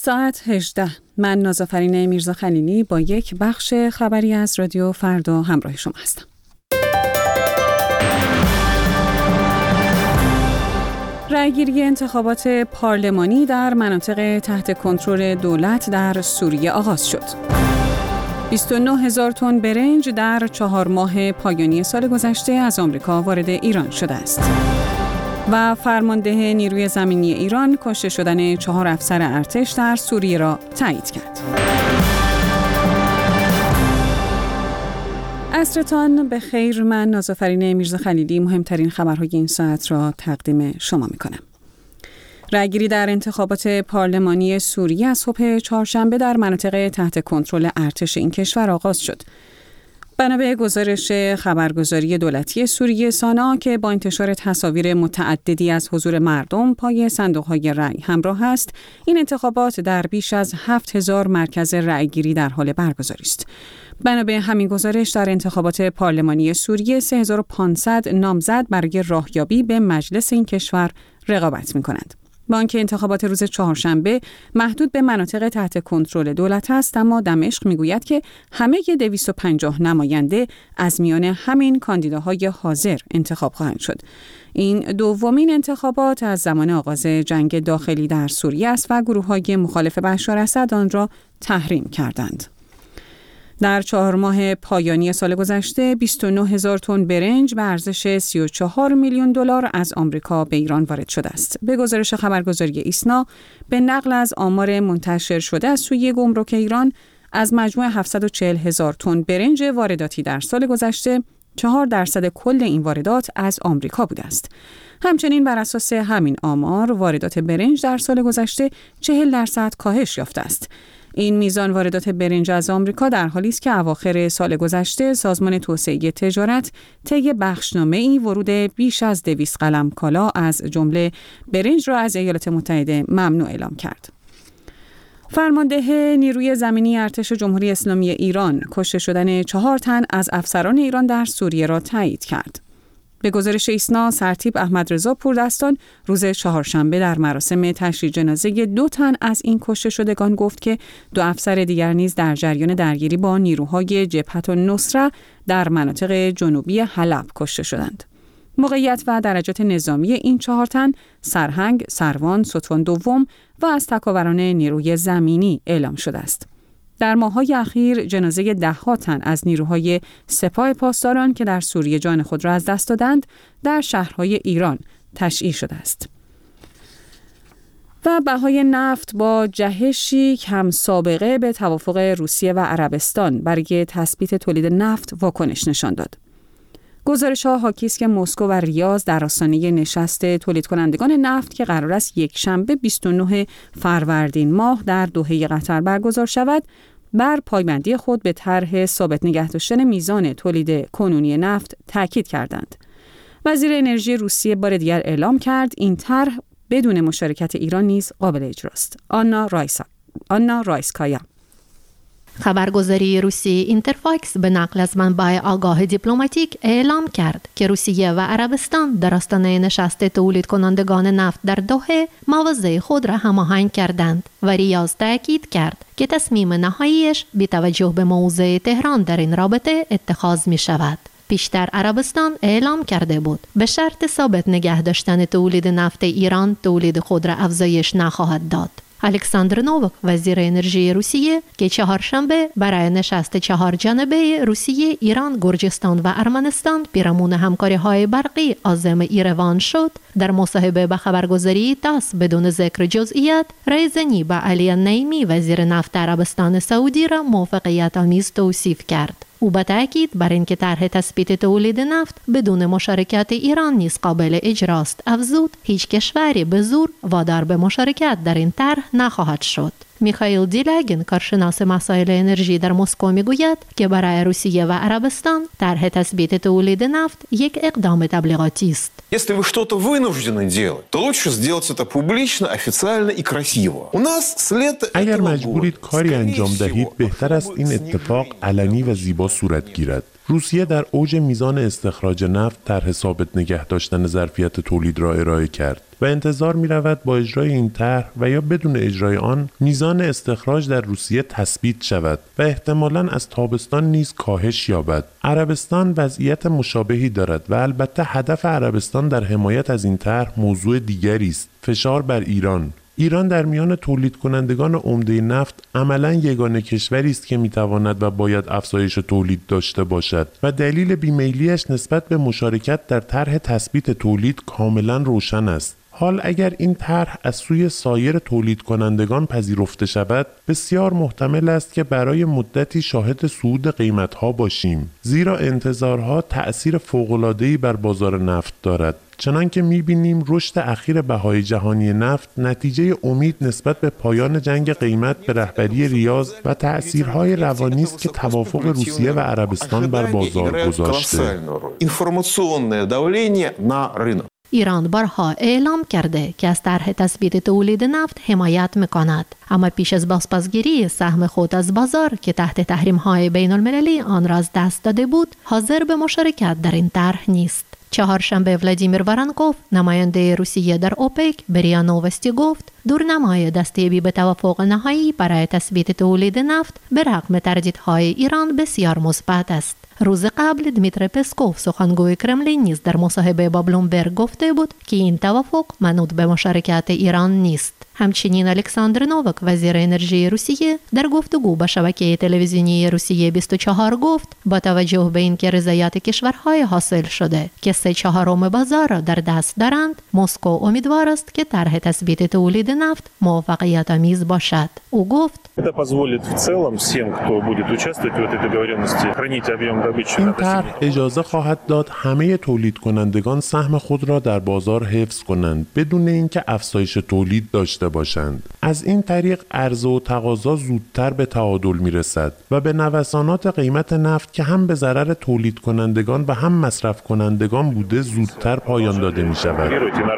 ساعت 18. من نازافرین میرزا خلیلی با یک بخش خبری از رادیو فردا همراه شما هستم. رأیگیری انتخابات پارلمانی در مناطق تحت کنترل دولت در سوریه آغاز شد. 29,000 تن برنج در 4 ماه پایانی سال گذشته از آمریکا وارد ایران شده است. و فرمانده نیروی زمینی ایران کشته شدن 4 افسر ارتش در سوریه را تایید کرد. عصرتان به خیر. من نازافرین میرزا خلیلی مهمترین خبرهای این ساعت را تقدیم شما می‌کنم. رأیگیری در انتخابات پارلمانی سوریه از صبح چهارشنبه در مناطق تحت کنترل ارتش این کشور آغاز شد. بنا به گزارش خبرگزاری دولتی سوریه سانا که با انتشار تصاویر متعددی از حضور مردم پای صندوق‌های رأی همراه است، این انتخابات در بیش از 7,000 مرکز رأیگیری در حال برگزاری است. بنا به همین گزارش در انتخابات پارلمانی سوریه 3500 نامزد برای راهیابی به مجلس این کشور رقابت می‌کنند. با آنکه انتخابات روز چهارشنبه محدود به مناطق تحت کنترل دولت است، اما دمشق میگوید که همه 250 نماینده از میان همین کاندیداهای حاضر انتخاب خواهند شد. این دومین انتخابات از زمان آغاز جنگ داخلی در سوریه است و گروه‌های مخالف بشار اسد آن را تحریم کردند. در 4 ماه پایانی سال گذشته 29,000 تن برنج به ارزش 34 میلیون دلار از آمریکا به ایران وارد شده است. به گزارش خبرگزاری ایسنا، به نقل از آمار منتشر شده از سوی گمرک ایران، از مجموع 740,000 تن برنج وارداتی در سال گذشته 4% کل این واردات از آمریکا بوده است. همچنین بر اساس همین آمار واردات برنج در سال گذشته 40% کاهش یافته است. این میزان واردات برنج از آمریکا در حالی است که اواخر سال گذشته سازمان توسعه تجارت طی بخشنامه‌ای ورود بیش از 200 قلم کالا از جمله برنج را از ایالات متحده ممنوع اعلام کرد. فرمانده نیروی زمینی ارتش جمهوری اسلامی ایران کشته شدن 4 تن از افسران ایران در سوریه را تایید کرد. به گزارش ایسنا، سرتیپ احمدرضا پوردستان روز چهارشنبه در مراسم تشییع جنازه 2 تن از این کشته شدگان گفت که 2 افسر دیگر نیز در جریان درگیری با نیروهای جبهت النصره در مناطق جنوبی حلب کشته شدند. موقعیت و درجات نظامی این 4 تن سرهنگ، سروان، ستون دوم و از تکاوران نیروی زمینی اعلام شده است. در ماه‌های اخیر جنازه 10 تن از نیروهای سپاه پاسداران که در سوریه جان خود را از دست دادند در شهرهای ایران تشییع شده است. و بهای نفت با جهشی کم سابقه به توافق روسیه و عربستان برای تثبیت تولید نفت واکنش نشان داد. گزارش‌ها حاکی است که مسکو و ریاض در آستانه نشست تولید کنندگان نفت که قرار است یک شنبه 29 فروردین ماه در دوحه قطر برگزار شود، بر پایبندی خود به طرح ثابت نگه داشتن میزان تولید کنونی نفت تاکید کردند. وزیر انرژی روسیه بار دیگر اعلام کرد این طرح بدون مشارکت ایران نیز قابل اجراست. آنا رایسکایا. خبرگزاری روسی اینترفاکس به نقل از منبع آگاه دیپلماتیک اعلام کرد که روسیه و عربستان در آستانه نشست تولید کنندگان نفت در دوحه مواضع خود را هماهنگ کردند و ریاض تاکید کرد که تصمیم نهاییش بی توجه به موضع تهران در این رابطه اتخاذ می شود. پیشتر عربستان اعلام کرده بود به شرط ثابت نگه داشتن تولید نفت ایران تولید خود را افزایش نخواهد داد. الکساندر نووک وزیر انرژی روسیه که چهارشنبه برای نشست 4 جانبه روسیه، ایران، گرجستان و ارمنستان پیرامون همکاری‌های برقی عازم ایروان شد، در مصاحبه به خبرگزاری تاس بدون ذکر جزئیات رایزنی با علی نعیمی وزیر نفت عربستان سعودی را موفقیت آمیز توصیف کرد. او با تأکید بر اینکه طرح تثبیت تولید نفت بدون مشارکت ایران نیز قابل اجراست افزود هیچ کشوری به زور وادار به مشارکت در این طرح نخواهد شد. میخائیل دیلاگین کارشناس مسائل انرژی در مسکو میگوید که برای روسیه و عربستان طرح تثبیت تولید نفت یک اقدام تبلیغاتی است. Если вы что-то вынуждены делать, то лучше сделать это публично, официально и красиво. У нас след اگر مجبورید کاری انجام دهید بهتر است این اتفاق علنی و زیبا صورت گیرد. روسیه در اوج میزان استخراج نفت طرح ثابت نگه داشتن ظرفیت تولید را ارائه کرد. و انتظار می‌رود با اجرای این طرح و یا بدون اجرای آن میزان استخراج در روسیه تثبیت شود و احتمالاً از تابستان نیز کاهش یابد. عربستان وضعیت مشابهی دارد و البته هدف عربستان در حمایت از این طرح موضوع دیگری است: فشار بر ایران. ایران در میان تولید کنندگان عمده نفت عملاً یگانه کشوری است که میتواند و باید افزایش تولید داشته باشد و دلیل بیمیلیش نسبت به مشارکت در طرح تثبیت تولید کاملاً روشن است. حال اگر این طرح از سوی سایر تولید کنندگان پذیرفته شود، بسیار محتمل است که برای مدتی شاهد صعود قیمت‌ها باشیم، زیرا انتظارها تأثیر فوق‌العاده‌ای بر بازار نفت دارد. چنانکه می‌بینیم رشد اخیر بهای جهانی نفت نتیجه امید نسبت به پایان جنگ قیمت به رهبری ریاض و تأثیرهای روانی است که توافق روسیه و عربستان بر بازار گذاشته. ایران بارها اعلام کرده که از طرح تثبیت تولید نفت حمایت می‌کند، اما پیش از بازپسگیری سهم خود از بازار که تحت تحریم‌های بین‌المللی آن را از دست داده بود، حاضر به مشارکت در این طرح نیست. چهارشنبه ولادیمیر وارنکوف، نماینده روسیه در اوپک، به ریا نووستی گفت دورنمای دستیابی به توافق نهایی برای تثبیت تولید نفت به رغم تردیدهای ایران بسیار مثبت است. روز قبل دمیتری پسکوف، سخنگوی کرملین، نیز در مصاحبه با بلومبرگ گفته بود که این توافق منوط به مشارکت ایران نیست. همچنین الکساندر نووک، وزیر انرژی روسیه، در گفتگو با شبکه تلویزیونی روسیه 24 گفت با توجه به اینکه رضایت کشورهای حاصل شده که 3/4 بازار را در دست دارند، مسکو امیدوار است که طرح تثبیت تولید نفت موفقیت آمیز باشد. او گفت این طرح اجازه خواهد داد همه تولید کنندگان سهم خود را در بازار حفظ کنند بدون اینکه افزایش تولید داشته باشند. از این طریق عرضه و تقاضا زودتر به تعادل میرسد و به نوسانات قیمت نفت که هم به ضرر تولید کنندگان و هم مصرف کنندگان بوده زودتر پایان داده می شود.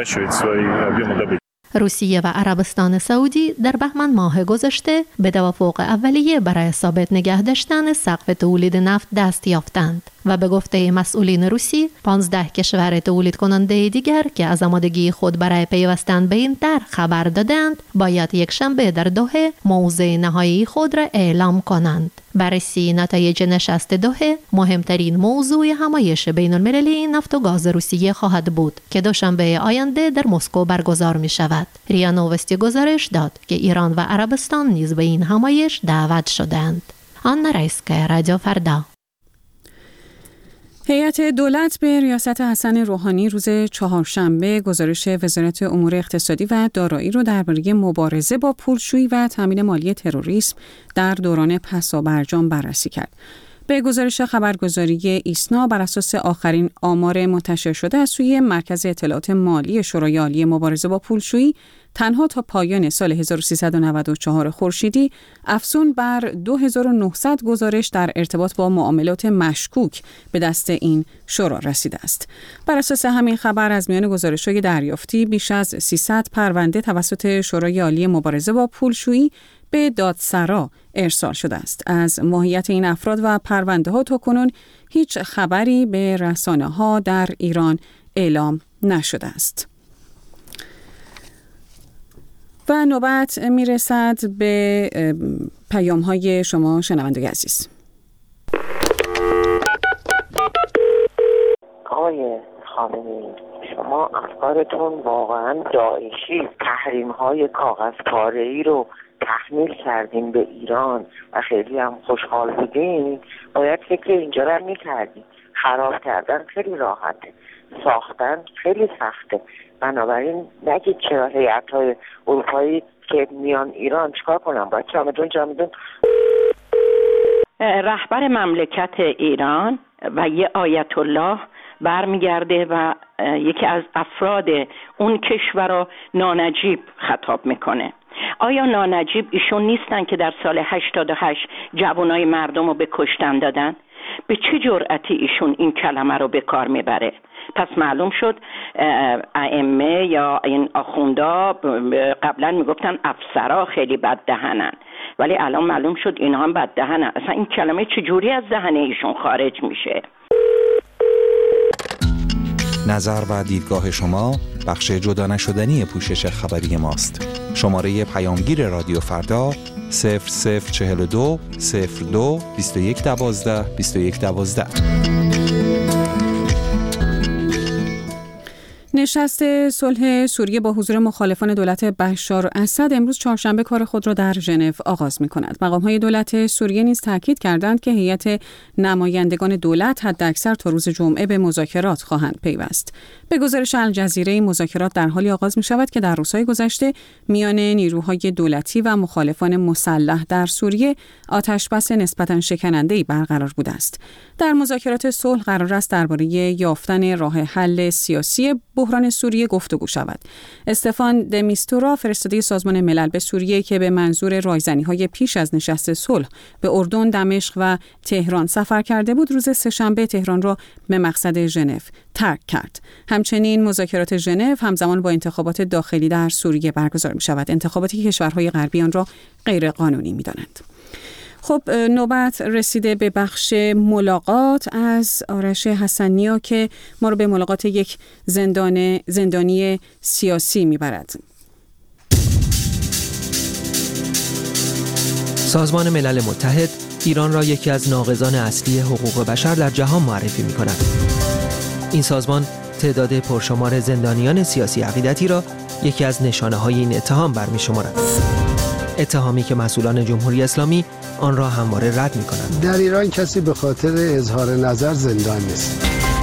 روسیه و عربستان سعودی در بهمن ماه گذشته به توافق اولیه برای ثابت نگه داشتن سقف تولید نفت دست یافتند و به گفته مسئولین روسی 15 کشور تولید کننده دیگر که از آمادگی خود برای پیوستن به این طرح خبر دادند باید یک شنبه در دوحه موضع نهایی خود را اعلام کنند. بررسی نتایج نشست دوحه مهمترین موضوع همایش بین المللی نفت و گاز روسیه خواهد بود که دوشنبه آینده در مسکو برگزار می شود. ریا نووستی گزارش داد که ایران و عربستان نیز به این همایش دعوت شدند. آنا رایسکا، رادیو فردا. هیئت دولت به ریاست حسن روحانی روز چهارشنبه گزارش وزارت امور اقتصادی و دارایی را درباره مبارزه با پولشویی و تامین مالی تروریسم در دوران پسابرجام بررسی کرد. به گزارش خبرگزاری ایسنا بر اساس آخرین آمار منتشر شده از سوی مرکز اطلاعات مالی شورای عالی مبارزه با پولشویی، تنها تا پایان سال 1394 خورشیدی افزون بر 2900 گزارش در ارتباط با معاملات مشکوک به دست این شورا رسیده است. بر اساس همین خبر از میان گزارش‌های دریافتی بیش از 300 پرونده توسط شورای عالی مبارزه با پولشویی به دادسرا ارسال شده است. از ماهیت این افراد و پرونده‌ها تاکنون هیچ خبری به رسانه‌ها در ایران اعلام نشده است. و نوبت میرسد به پیام‌های شما شنوندگان عزیز. آقای خامنه‌ای، شما افکارتون واقعا داعشی، تحریم‌های کاغذپاره‌ای رو تحمیل کردین به ایران و خیلی هم خوشحال بودین. باید فکر اینجا رو می‌کردین. خراب کردن خیلی راحته، ساختن خیلی سخته. بنابراین نگید چرا هیئت‌های اروپایی که میان ایران چیکار کنن، باید چمدون رهبر مملکت ایران و یه آیت الله برمیگرده و یکی از افراد اون کشور رو نانجیب خطاب میکنه. آیا نانجیب ایشون نیستن که در سال 88 جوانای مردم رو به کشتن دادن؟ به چه جرأتی ایشون این کلمه رو به کار میبره؟ پس معلوم شد ائمه یا این آخوندا قبلا میگفتن افسرا خیلی بد دهنن، ولی الان معلوم شد اینا هم بد دهنن. اصلا این کلمه چجوری از ذهن ایشون خارج میشه؟ نظر و دیدگاه شما بخش جدا نشدنی پوشش خبری ماست. شماره پیامگیر رادیو فردا 0042 02 21 12 21 12. نشست صلح سوریه با حضور مخالفان دولت بشار اسد امروز چهارشنبه کار خود را در ژنو آغاز می‌کند. مقام‌های دولت سوریه نیز تاکید کردند که هیئت نمایندگان دولت حداکثر تا روز جمعه به مذاکرات خواهند پیوست. به گزارش الجزیره مذاکرات در حالی آغاز می‌شود که در روزهای گذشته میان نیروهای دولتی و مخالفان مسلح در سوریه آتشبس نسبتاً شکننده‌ای برقرار بوده است. در مذاکرات صلح قرار است درباره یافتن راه حل سیاسی بحران سوریه گفتگو شود. استفان د میستورا فرستاده سازمان ملل به سوریه که به منظور رایزنی‌های پیش از نشست صلح به اردن، دمشق و تهران سفر کرده بود، روز سه‌شنبه تهران را به مقصد ژنو ترک کرد. همچنین مذاکرات ژنو همزمان با انتخابات داخلی در سوریه برگزار می‌شود، انتخاباتی که کشورهای غربی آن را غیر قانونی می‌دانند. خب نوبت رسیده به بخش ملاقات از آرش حسنیا که ما رو به ملاقات یک زندانی سیاسی میبرد. سازمان ملل متحد ایران را یکی از ناقضان اصلی حقوق بشر در جهان معرفی می‌کند. این سازمان تعداد پرشمار زندانیان سیاسی عقیدتی را یکی از نشانه‌های این اتهام برمی‌شمارد. اتهامی که مسئولان جمهوری اسلامی آن را همواره رد می‌کنند. در ایران کسی به خاطر اظهار نظر زندان نیست.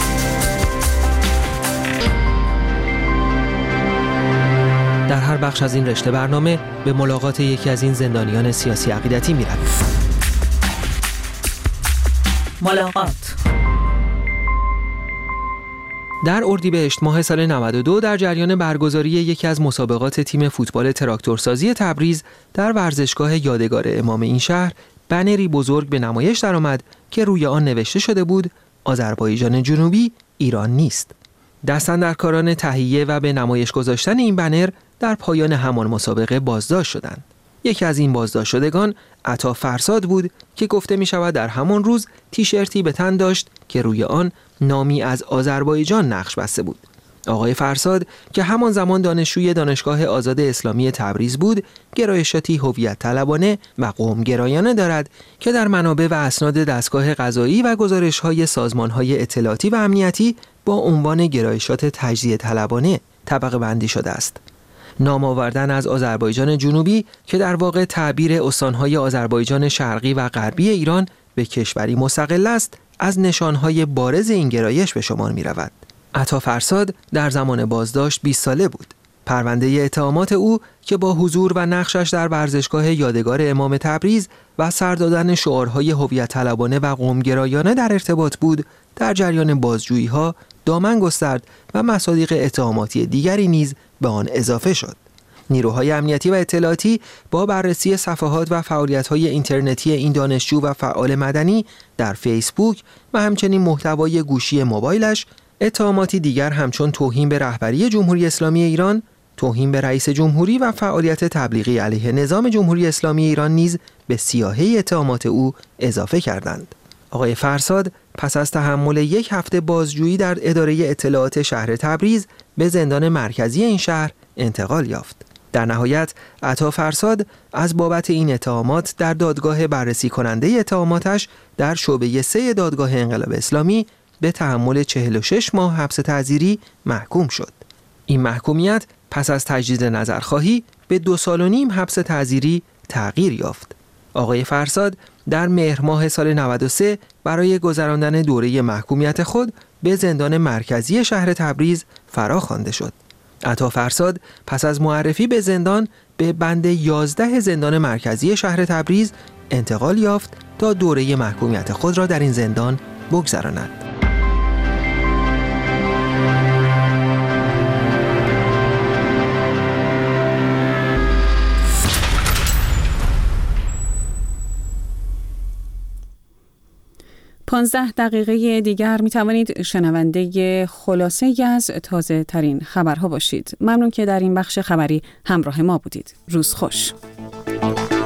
در هر بخش از این رشته برنامه به ملاقات یکی از این زندانیان سیاسی عقیدتی می‌رویم. ملاقات. در اردیبهشت ماه سال 92 در جریان برگزاری یکی از مسابقات تیم فوتبال تراکتورسازی تبریز در ورزشگاه یادگار امام این شهر بنری بزرگ به نمایش درآمد که روی آن نوشته شده بود آذربایجان جنوبی ایران نیست. دستاندرکاران تهیه و به نمایش گذاشتن این بنر در پایان همان مسابقه بازداشت شدند. یکی از این بازداشت شدگان عطا فرساد بود که گفته می شود در همان روز تیشرتی به تن داشت که روی آن نامی از آذربایجان نقش بسته بود. آقای فرساد که همان زمان دانشجوی دانشگاه آزاد اسلامی تبریز بود، گرایشاتی هویت طلبانه و قوم گرایانه دارد که در منابع و اسناد دستگاه قضایی و گزارش‌های سازمان‌های اطلاعاتی و امنیتی با عنوان گرایشات تجزیه طلبانه طبقه بندی شده است. نام آوردن از آذربایجان جنوبی که در واقع تعبیر استان‌های آذربایجان شرقی و غربی ایران به کشوری مستقل است، از نشانهای بارز این گرایش به شمار می رود. عطا فرساد در زمان بازداشت 20 ساله بود. پرونده اتهامات او که با حضور و نقشش در ورزشگاه یادگار امام تبریز و سر دادن شعارهای هویت طلبانه و قومگرایانه در ارتباط بود، در جریان بازجویی‌ها دامن گسترد و مصادیق اتهاماتی دیگری نیز به آن اضافه شد. نیروهای امنیتی و اطلاعاتی با بررسی صفحات و فعالیت‌های اینترنتی این دانشجو و فعال مدنی در فیسبوک و همچنین محتوای گوشی موبایلش، اتهاماتی دیگر همچون توهین به رهبری جمهوری اسلامی ایران، توهین به رئیس جمهوری و فعالیت تبلیغی علیه نظام جمهوری اسلامی ایران نیز به سیاهه اتهامات او اضافه کردند. آقای فرساد پس از تحمل 1 هفته بازجویی در اداره اطلاعات شهر تبریز به زندان مرکزی این شهر انتقال یافت. در نهایت عطا فرساد از بابت این اتهامات در دادگاه بررسی کننده اتهاماتش در شعبه 3 دادگاه انقلاب اسلامی به تحمل 46 ماه حبس تعزیری محکوم شد. این محکومیت پس از تجدید نظرخواهی به 2.5 سال حبس تعزیری تغییر یافت. آقای فرساد در مهر ماه سال 93 برای گذراندن دوره محکومیت خود به زندان مرکزی شهر تبریز فرا خوانده شد. عطا فرساد پس از معرفی به زندان به بند 11 زندان مرکزی شهر تبریز انتقال یافت تا دوره محکومیت خود را در این زندان بگذراند. پانزده دقیقه دیگر می توانید شنونده خلاصه از تازه ترین خبرها باشید. ممنون که در این بخش خبری همراه ما بودید. روز خوش.